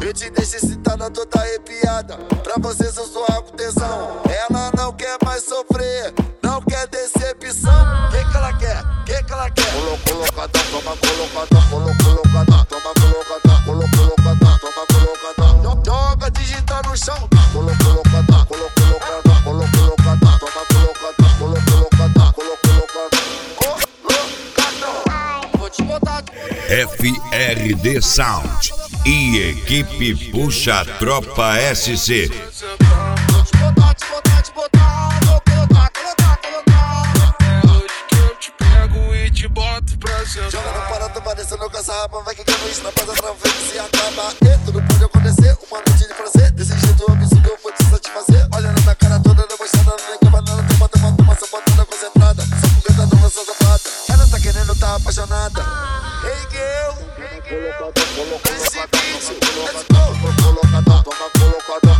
Eu te deixo excitada, toda arrepiada. Pra vocês eu sou a tesão. Ela não quer mais sofrer, não quer decepção. Que ela quer? Que ela quer? Colocadão, toma colocadão, colocadão, toma colocadão, colocadão, toma colocadão. Joga digital no chão. Colocadão, colocadão, colocadão, toma colocadão, colocadão, colocadão. Vou te botar. FRD Sound e equipe Puxa Tropa SC. Joga no parado, parecendo com essa rapa. Vai quicando isso na paz através se acaba. E tudo pode acontecer, uma noite de prazer. Desse jeito absurdo eu vou te satisfazer. Olhando na cara toda, debochada, não vem banana. Tem uma sapatona concentrada. Só com cantadão na sua safada. Ela tá querendo, tá apaixonada. Hey girl, esse beat, let's go. Colocadão, toma colocadão.